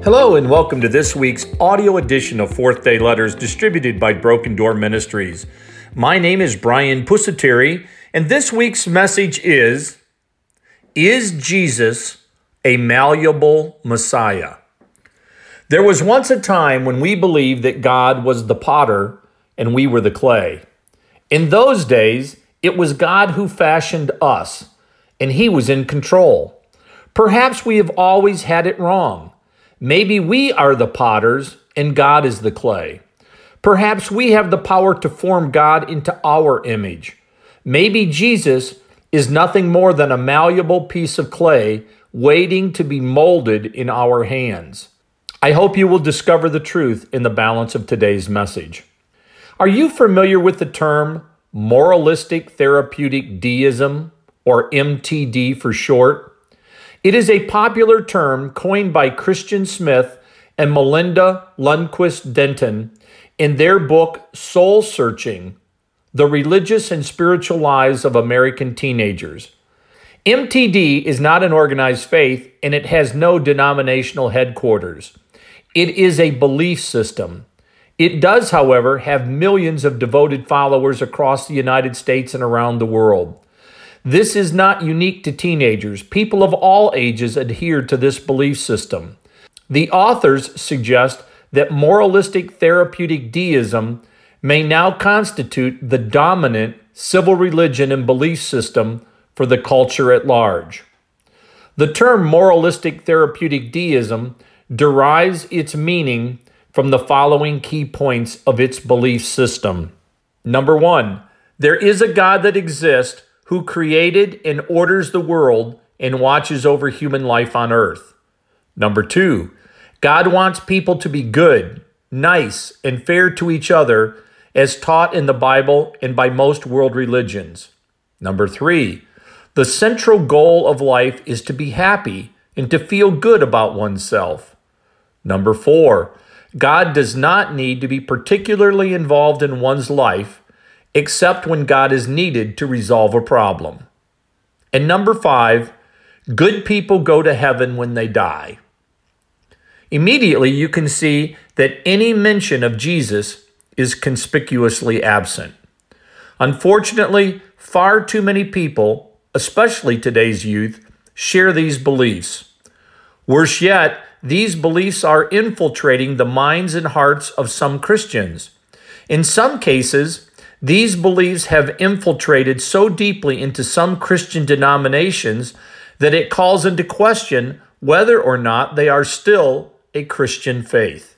Hello and welcome to this week's audio edition of Fourth Day Letters distributed by Broken Door Ministries. My name is Brian Pusateri, and this week's message is Jesus a malleable Messiah? There was once a time when we believed that God was the potter and we were the clay. In those days, it was God who fashioned us, and He was in control. Perhaps we have always had it wrong. Maybe we are the potters and God is the clay. Perhaps we have the power to form God into our image. Maybe Jesus is nothing more than a malleable piece of clay waiting to be molded in our hands. I hope you will discover the truth in the balance of today's message. Are you familiar with the term moralistic therapeutic deism, or MTD for short? It is a popular term coined by Christian Smith and Melinda Lundquist Denton in their book Soul Searching: The Religious and Spiritual Lives of American Teenagers. MTD is not an organized faith, and it has no denominational headquarters. It is a belief system. It does, however, have millions of devoted followers across the United States and around the world. This is not unique to teenagers. People of all ages adhere to this belief system. The authors suggest that moralistic therapeutic deism may now constitute the dominant civil religion and belief system for the culture at large. The term moralistic therapeutic deism derives its meaning from the following key points of its belief system. Number one, there is a God that exists who created and orders the world and watches over human life on earth. Number two, God wants people to be good, nice, and fair to each other as taught in the Bible and by most world religions. Number three, the central goal of life is to be happy and to feel good about oneself. Number four, God does not need to be particularly involved in one's life except when God is needed to resolve a problem. And number five, good people go to heaven when they die. Immediately, you can see that any mention of Jesus is conspicuously absent. Unfortunately, far too many people, especially today's youth, share these beliefs. Worse yet, these beliefs are infiltrating the minds and hearts of some Christians. In some cases, these beliefs have infiltrated so deeply into some Christian denominations that it calls into question whether or not they are still a Christian faith.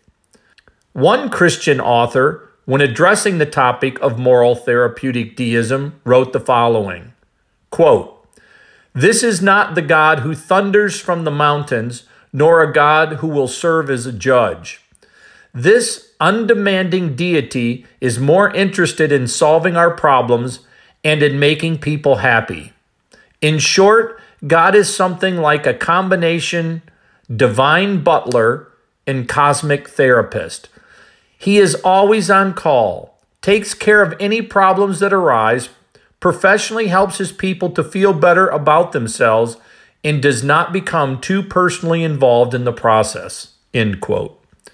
One Christian author, when addressing the topic of moral therapeutic deism, wrote the following, quote, "This is not the God who thunders from the mountains, nor a God who will serve as a judge. This undemanding deity is more interested in solving our problems and in making people happy. In short, God is something like a combination divine butler and cosmic therapist. He is always on call, takes care of any problems that arise, professionally helps his people to feel better about themselves, and does not become too personally involved in the process." End quote.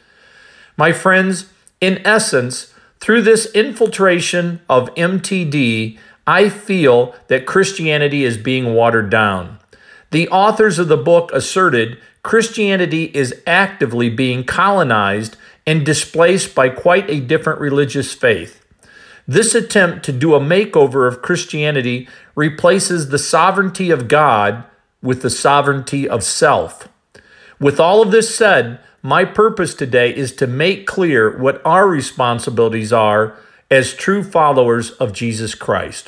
My friends, in essence, through this infiltration of MTD, I feel that Christianity is being watered down. The authors of the book asserted Christianity is actively being colonized and displaced by quite a different religious faith. This attempt to do a makeover of Christianity replaces the sovereignty of God with the sovereignty of self. With all of this said, my purpose today is to make clear what our responsibilities are as true followers of Jesus Christ.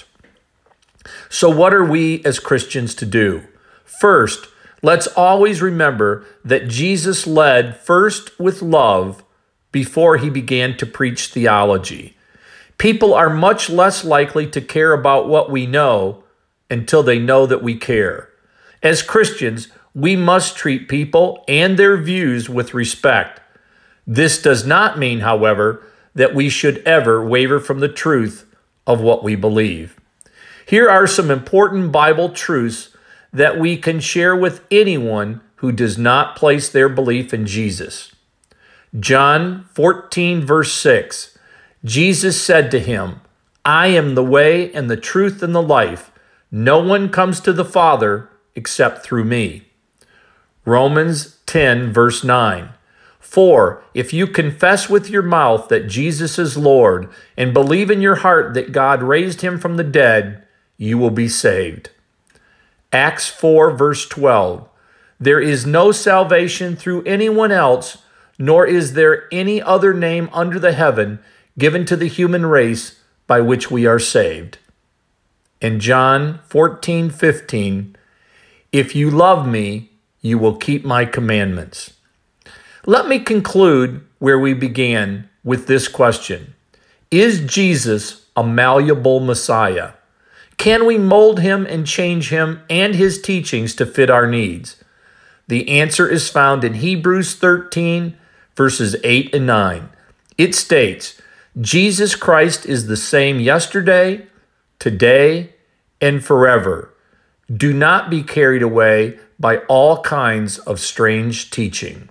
So what are we as Christians to do? First, let's always remember that Jesus led first with love before he began to preach theology. People are much less likely to care about what we know until they know that we care. As Christians, we must treat people and their views with respect. This does not mean, however, that we should ever waver from the truth of what we believe. Here are some important Bible truths that we can share with anyone who does not place their belief in Jesus. John 14, verse 6, Jesus said to him, I am the way and the truth and the life. No one comes to the Father except through me. Romans 10, verse 9. For if you confess with your mouth that Jesus is Lord and believe in your heart that God raised him from the dead, you will be saved. Acts 4, verse 12. There is no salvation through anyone else, nor is there any other name under the heaven given to the human race by which we are saved. And John 14, 15. If you love me, you will keep my commandments. Let me conclude where we began with this question. Is Jesus a malleable Messiah? Can we mold him and change him and his teachings to fit our needs? The answer is found in Hebrews 13, verses 8 and 9. It states, Jesus Christ is the same yesterday, today, and forever. Do not be carried away by all kinds of strange teaching.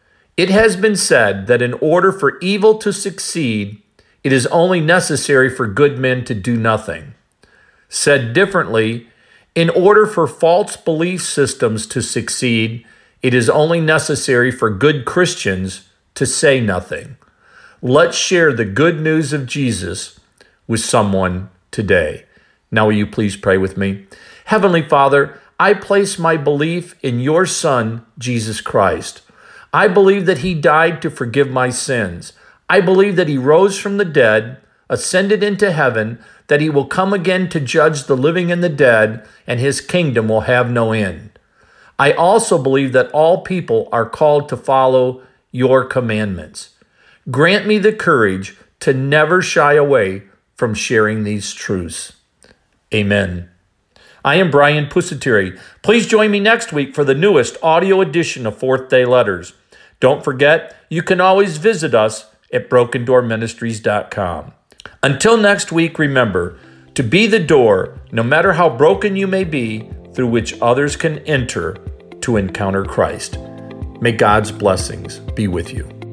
It has been said that in order for evil to succeed, it is only necessary for good men to do nothing. Said differently, in order for false belief systems to succeed, it is only necessary for good Christians to say nothing. Let's share the good news of Jesus with someone today. Now, will you please pray with me? Heavenly Father, I place my belief in your Son, Jesus Christ. I believe that he died to forgive my sins. I believe that he rose from the dead, ascended into heaven, that he will come again to judge the living and the dead, and his kingdom will have no end. I also believe that all people are called to follow your commandments. Grant me the courage to never shy away from sharing these truths. Amen. I am Brian Pusateri. Please join me next week for the newest audio edition of Fourth Day Letters. Don't forget, you can always visit us at brokendoorministries.com. Until next week, remember to be the door, no matter how broken you may be, through which others can enter to encounter Christ. May God's blessings be with you.